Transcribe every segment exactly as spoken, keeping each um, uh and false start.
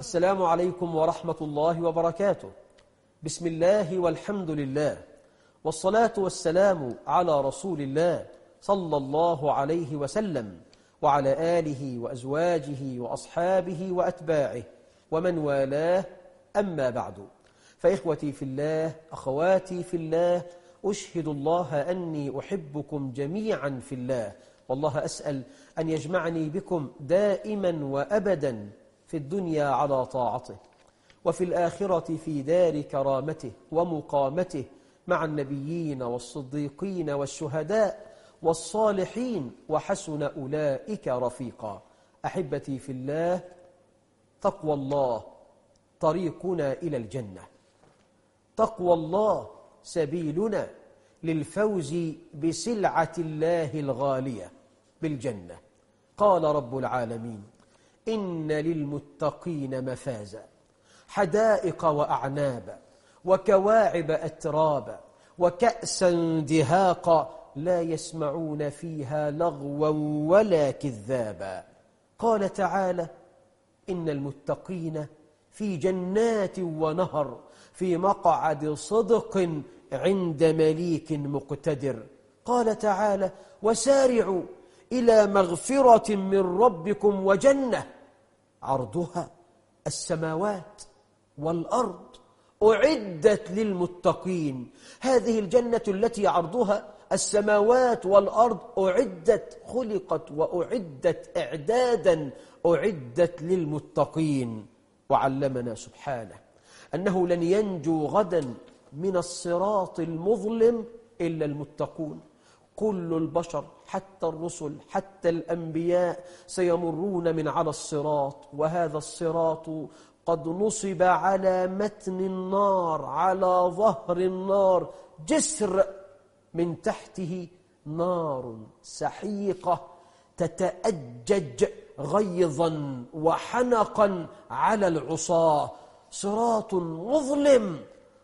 السلام عليكم ورحمة الله وبركاته. بسم الله والحمد لله، والصلاة والسلام على رسول الله صلى الله عليه وسلم وعلى آله وأزواجه وأصحابه وأتباعه ومن والاه، أما بعد. فإخوتي في الله، أخواتي في الله، أشهد الله أني أحبكم جميعا في الله، والله أسأل أن يجمعني بكم دائما وأبدا في الدنيا على طاعته، وفي الآخرة في دار كرامته ومقامته مع النبيين والصديقين والشهداء والصالحين، وحسن أولئك رفيقا. أحبتي في الله، تقوى الله طريقنا إلى الجنة، تقوى الله سبيلنا للفوز بسلعة الله الغالية بالجنة. قال رب العالمين: إن للمتقين مفازا، حدائق وأعنابا وكواعب أترابا وكأسا دهاقا لا يسمعون فيها لغوا ولا كذابا. قال تعالى: إن المتقين في جنات ونهر في مقعد صدق عند مليك مقتدر. قال تعالى: وسارعوا إلى مغفرة من ربكم وجنة عرضها السماوات والأرض أعدت للمتقين. هذه الجنة التي عرضها السماوات والأرض أعدت، خلقت وأعدت إعدادا، أعدت للمتقين. وعلمنا سبحانه أنه لن ينجو غدا من الصراط المظلم إلا المتقون. كل البشر حتى الرسل حتى الأنبياء سيمرون من على الصراط، وهذا الصراط قد نصب على متن النار، على ظهر النار، جسر من تحته نار سحيقة تتأجج غيظا وحنقا على العصاة. صراط مظلم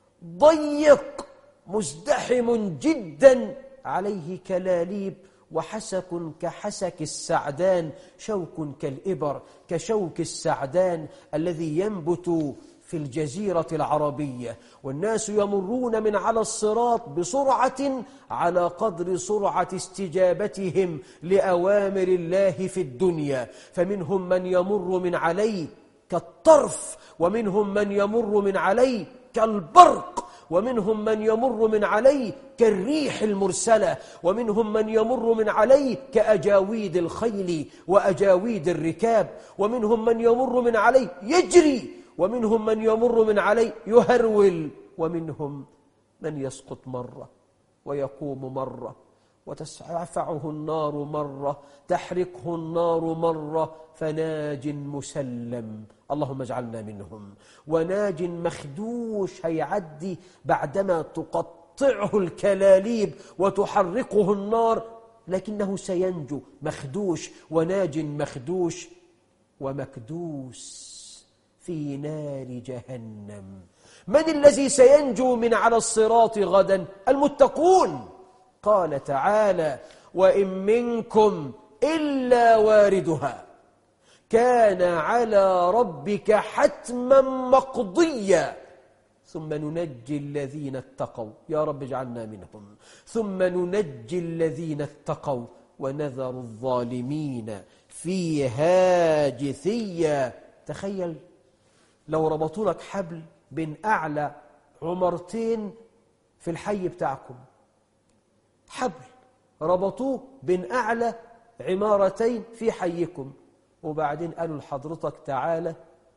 ضيق مزدحم جدا، عليه كلاليب وحسك كحسك السعدان، شوك كالإبر كشوك السعدان الذي ينبت في الجزيرة العربية. والناس يمرون من على الصراط بسرعة على قدر سرعة استجابتهم لأوامر الله في الدنيا، فمنهم من يمر من عليه كالطرف، ومنهم من يمر من عليه كالبرق، ومنهم من يمر من عليه كالريح المرسلة، ومنهم من يمر من عليه كأجاويد الخيل وأجاويد الركاب، ومنهم من يمر من عليه يجري، ومنهم من يمر من عليه يهرول، ومنهم من يسقط مرة ويقوم مرة، وتسعفعه النار مرة، تحرقه النار مرة، فناج مسلم، اللهم اجعلنا منهم. وناج مخدوش هيعدي بعدما تقطعه الكلاليب وتحرقه النار، لكنه سينجو مخدوش. وناج مخدوش ومكدوس في نار جهنم. من الذي سينجو من على الصراط غدا؟ المتقون. قال تعالى: وإن منكم إلا واردها كان على ربك حتما مقضيا ثم ننجي الذين اتقوا، يا رب اجعلنا منهم، ثم ننجي الذين اتقوا ونذر الظالمين فيها جثيا. تخيل لو ربطوا لك حبل بين أعلى عمارتين في الحي بتاعكم، حبل ربطوه بين أعلى عمارتين في حيكم، وبعدين قالوا لحضرتك تعالى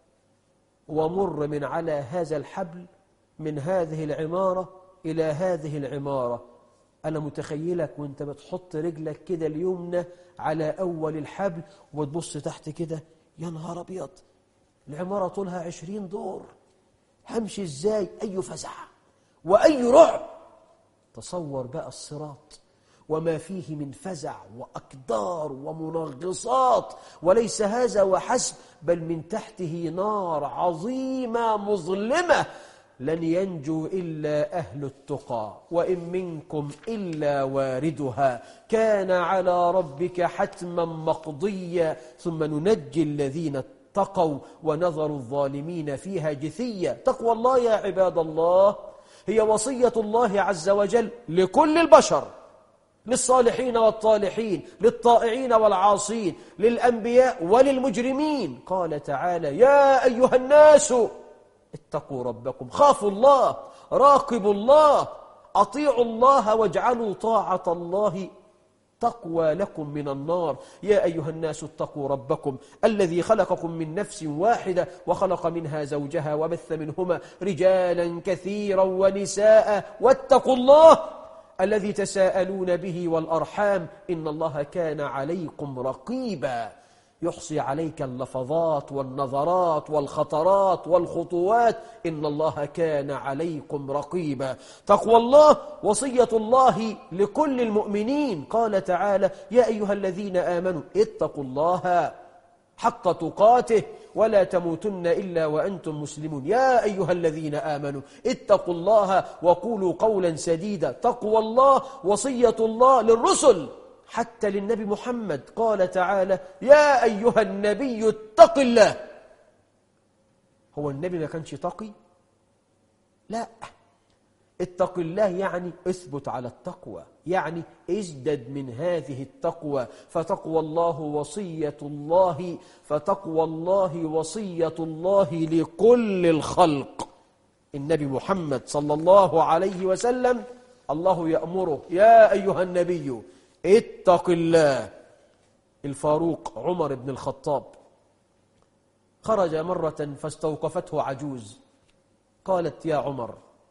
ومر من على هذا الحبل من هذه العمارة إلى هذه العمارة. أنا متخيلك وانت بتحط رجلك كده اليمنى على أول الحبل وتبص تحت كده، يا نهار أبيض، العمارة طولها عشرين دور، همشي إزاي؟ أي فزع وأي رعب. تصور بقى الصراط وما فيه من فزع وأكدار ومنغصات، وليس هذا وحسب، بل من تحته نار عظيمة مظلمة لن ينجو إلا أهل التقى. وإن منكم إلا واردها كان على ربك حتما مقضيا ثم ننجي الذين اتقوا ونظروا الظالمين فيها جثيا. تقوى الله يا عباد الله هي وصية الله عز وجل لكل البشر، للصالحين والطالحين، للطائعين والعاصين، للأنبياء وللمجرمين. قال تعالى: يا أيها الناس اتقوا ربكم، خافوا الله، راقبوا الله، أطيعوا الله واجعلوا طاعة الله تقوى لكم من النار. يا أيها الناس اتقوا ربكم الذي خلقكم من نفس واحدة وخلق منها زوجها وبث منهما رجالا كثيرا ونساء واتقوا الله الذي تساءلون به والأرحام إن الله كان عليكم رقيبا. يحصي عليك اللفظات والنظرات والخطرات والخطوات، إن الله كان عليكم رقيبا. تقوى الله وصية الله لكل المؤمنين. قال تعالى: يا أيها الذين آمنوا اتقوا الله حق تقاته ولا تموتن إلا وأنتم مسلمون. يا أيها الذين آمنوا اتقوا الله وقولوا قولا سديدا. تقوى الله وصية الله للرسل حتى للنبي محمد. قال تعالى: يا أيها النبي اتق الله. هو النبي ما كانش تقي؟ لا، اتق الله يعني اثبت على التقوى، يعني ازدد من هذه التقوى. فتقوى الله وصية الله فتقوى الله وصية الله لكل الخلق. النبي محمد صلى الله عليه وسلم الله يأمره: يا أيها النبي اتق الله. الفاروق عمر بن الخطاب خرج مرة فاستوقفته عجوز، قالت: يا عمر،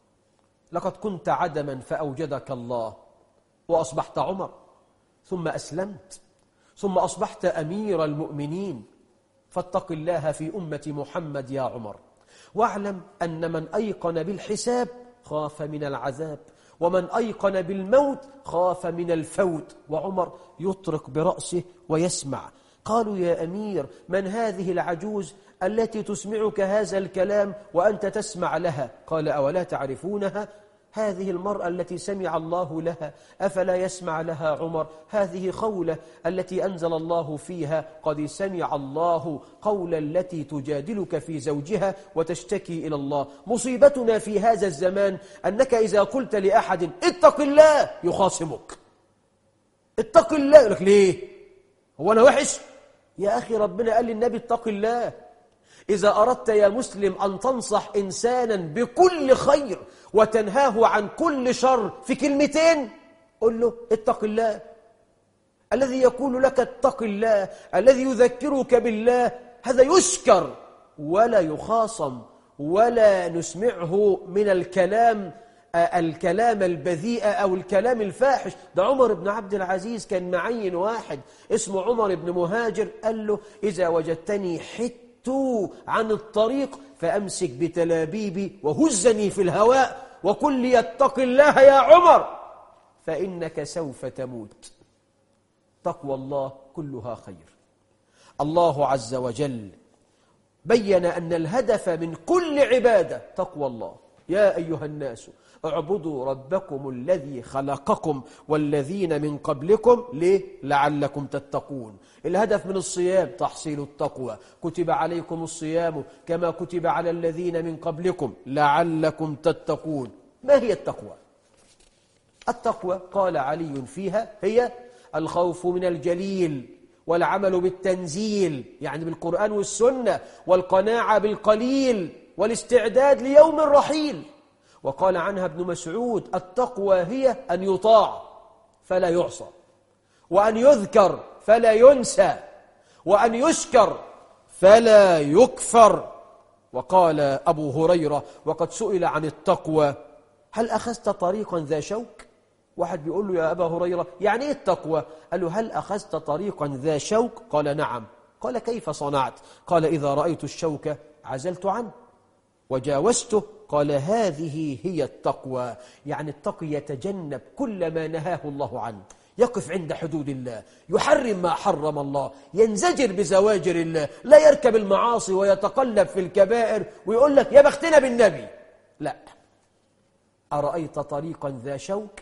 لقد كنت عدما فأوجدك الله وأصبحت عمر، ثم أسلمت، ثم أصبحت أمير المؤمنين، فاتق الله في أمة محمد يا عمر، واعلم أن من أيقن بالحساب خاف من العذاب، ومن أيقن بالموت خاف من الفوت. وعمر يطرق برأسه ويسمع. قالوا: يا أمير، من هذه العجوز التي تسمعك هذا الكلام وأنت تسمع لها؟ قال: أولا تعرفونها؟ هذه المرأة التي سمع الله لها أفلا يسمع لها عمر؟ هذه خولة التي أنزل الله فيها: قد سمع الله قول التي تجادلك في زوجها وتشتكي إلى الله. مصيبتنا في هذا الزمان أنك إذا قلت لأحد اتق الله يخاصمك. اتق الله، يقول لك: ليه؟ هو أنا وحش؟ يا أخي ربنا قال للنبي اتق الله. إذا أردت يا مسلم أن تنصح إنسانا بكل خير وتنهاه عن كل شر في كلمتين، قل له اتق الله. الذي يقول لك اتق الله، الذي يذكرك بالله، هذا يشكر ولا يخاصم ولا نسمعه من الكلام الكلام البذيء أو الكلام الفاحش. ده عمر بن عبد العزيز كان معين واحد اسمه عمر بن مهاجر، قال له: إذا وجدتني حت عن الطريق فأمسك بتلابيبي وهزني في الهواء وقل لي اتق الله يا عمر فإنك سوف تموت. تقوى الله كلها خير. الله عز وجل بين أن الهدف من كل عبادة تقوى الله. يا أيها الناس اعبدوا ربكم الذي خلقكم والذين من قبلكم ليه؟ لعلكم تتقون. الهدف من الصيام تحصيل التقوى. كتب عليكم الصيام كما كتب على الذين من قبلكم لعلكم تتقون. ما هي التقوى؟ التقوى قال علي فيها: هي الخوف من الجليل والعمل بالتنزيل، يعني بالقرآن والسنة، والقناعة بالقليل والاستعداد ليوم الرحيل. وقال عنها ابن مسعود: التقوى هي أن يطاع فلا يعصى، وأن يذكر فلا ينسى، وأن يشكر فلا يكفر. وقال أبو هريرة وقد سئل عن التقوى: هل أخذت طريقا ذا شوك؟ واحد بيقول له: يا أبا هريرة يعني إيه التقوى؟ قال له: هل أخذت طريقا ذا شوك؟ قال: نعم. قال: كيف صنعت؟ قال: إذا رأيت الشوك عزلت عنه وجاوزته. قال: هذه هي التقوى. يعني التقي يتجنب كل ما نهاه الله عنه، يقف عند حدود الله، يحرم ما حرم الله، ينزجر بزواجر الله، لا يركب المعاصي ويتقلب في الكبائر ويقول لك يا بختنا بالنبي. لا، أرأيت طريقا ذا شوك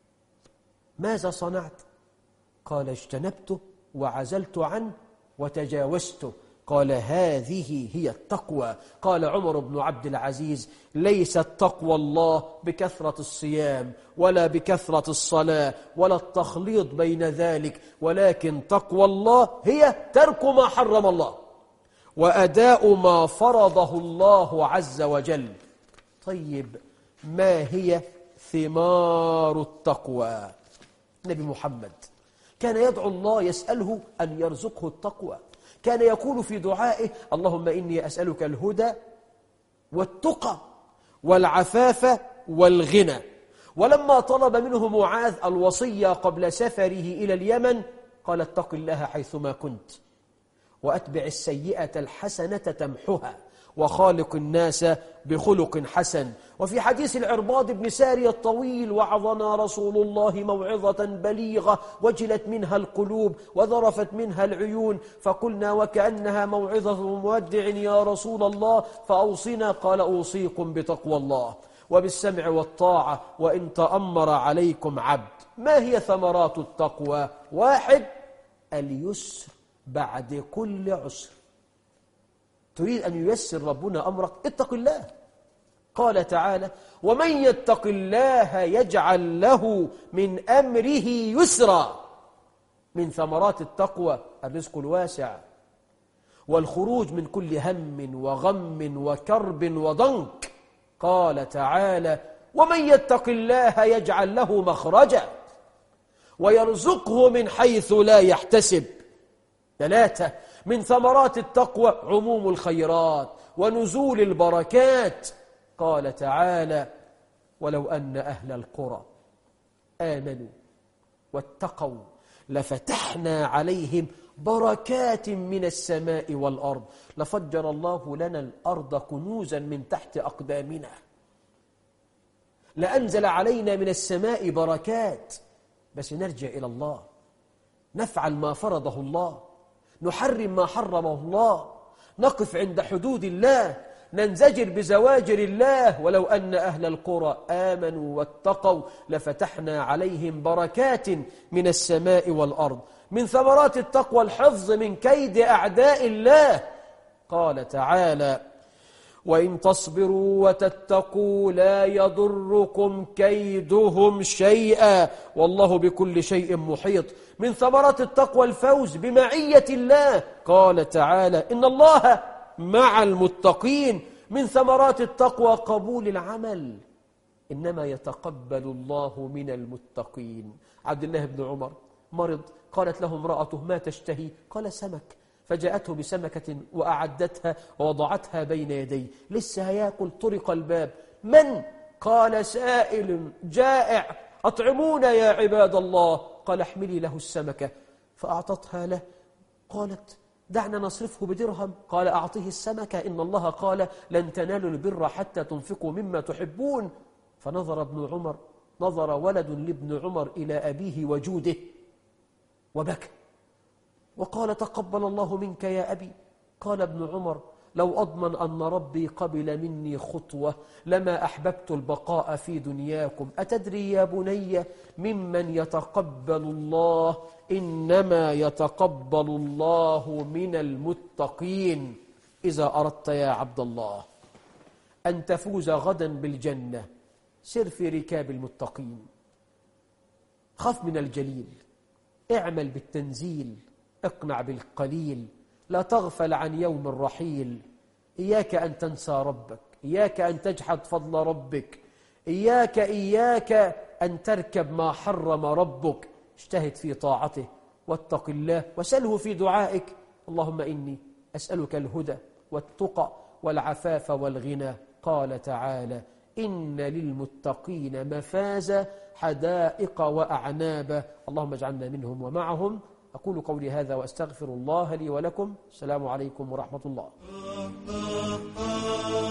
ماذا صنعت؟ قال: اجتنبته وعزلت عنه وتجاوزته. قال هذه هي التقوى. قال عمر بن عبد العزيز ليست تقوى الله بكثرة الصيام ولا بكثرة الصلاة ولا التخليط بين ذلك، ولكن تقوى الله هي ترك ما حرم الله وأداء ما فرضه الله عز وجل. طيب ما هي ثمار التقوى؟ نبي محمد كان يدعو الله يسأله أن يرزقه التقوى، كان يقول في دعائه اللهم إني أسألك الهدى والتقى والعفاف والغنى. ولما طلب منه معاذ الوصية قبل سفره إلى اليمن قال اتق الله حيثما كنت وأتبع السيئة الحسنة تمحها وخالق الناس بخلق حسن. وفي حديث العرباض بن سارية الطويل وعظنا رسول الله موعظة بليغة وجلت منها القلوب وذرفت منها العيون، فقلنا وكأنها موعظة مودع يا رسول الله فأوصنا، قال أوصيكم بتقوى الله وبالسمع والطاعة وإن تأمر عليكم عبد. ما هي ثمرات التقوى؟ واحد، اليسر بعد كل عسر. تريد أن ييسر ربنا أمرك؟ اتق الله. قال تعالى ومن يتق الله يجعل له من أمره يسرا. من ثمرات التقوى الرزق الواسع والخروج من كل هم وغم وكرب وضنك. قال تعالى ومن يتق الله يجعل له مخرجا ويرزقه من حيث لا يحتسب. ثلاثة، من ثمرات التقوى عموم الخيرات ونزول البركات. قال تعالى ولو أن أهل القرى آمنوا واتقوا لفتحنا عليهم بركات من السماء والأرض لفجر الله لنا الأرض كنوزا من تحت أقدامنا، لأنزل علينا من السماء بركات. بس نرجع إلى الله، نفعل ما فرضه الله، نحرم ما حرمه الله، نقف عند حدود الله، ننزجر بزواجر الله. ولو أن أهل القرى آمنوا واتقوا لفتحنا عليهم بركات من السماء والأرض. من ثمرات التقوى الحفظ من كيد أعداء الله. قال تعالى وإن تصبروا وتتقوا لا يضركم كيدهم شيئا والله بكل شيء محيط. من ثمرات التقوى الفوز بمعية الله. قال تعالى إن الله مع المتقين. من ثمرات التقوى قبول العمل، إنما يتقبل الله من المتقين. عبد الله بن عمر مرض، قالت له امرأته ما تشتهي؟ قال سمك، فجاءته بسمكة وأعدتها ووضعتها بين يديه، لسه هياكل، طرق الباب، من؟ قال سائل جائع أطعمونا يا عباد الله. قال احملي له السمكة، فأعطتها له. قالت دعنا نصرفه بدرهم. قال أعطيه السمكة، إن الله قال لن تنالوا البر حتى تنفقوا مما تحبون. فنظر ابن عمر، نظر ولد لابن عمر إلى أبيه وجوده وبكى وقال تقبل الله منك يا أبي. قال ابن عمر لو أضمن أن ربي قبل مني خطوة لما أحببت البقاء في دنياكم. أتدري يا بني ممن يتقبل الله؟ إنما يتقبل الله من المتقين. إذا أردت يا عبد الله أن تفوز غدا بالجنة سر في ركاب المتقين، خف من الجليل، اعمل بالتنزيل، اقنع بالقليل، لا تغفل عن يوم الرحيل. إياك أن تنسى ربك، إياك أن تجحد فضل ربك، إياك إياك أن تركب ما حرم ربك. اجتهد في طاعته واتق الله وسله في دعائك اللهم إني أسألك الهدى والتقى والعفاف والغنى. قال تعالى إن للمتقين مفازا حدائق وأعنابا. اللهم اجعلنا منهم ومعهم. أقول قولي هذا وأستغفر الله لي ولكم. السلام عليكم ورحمة الله.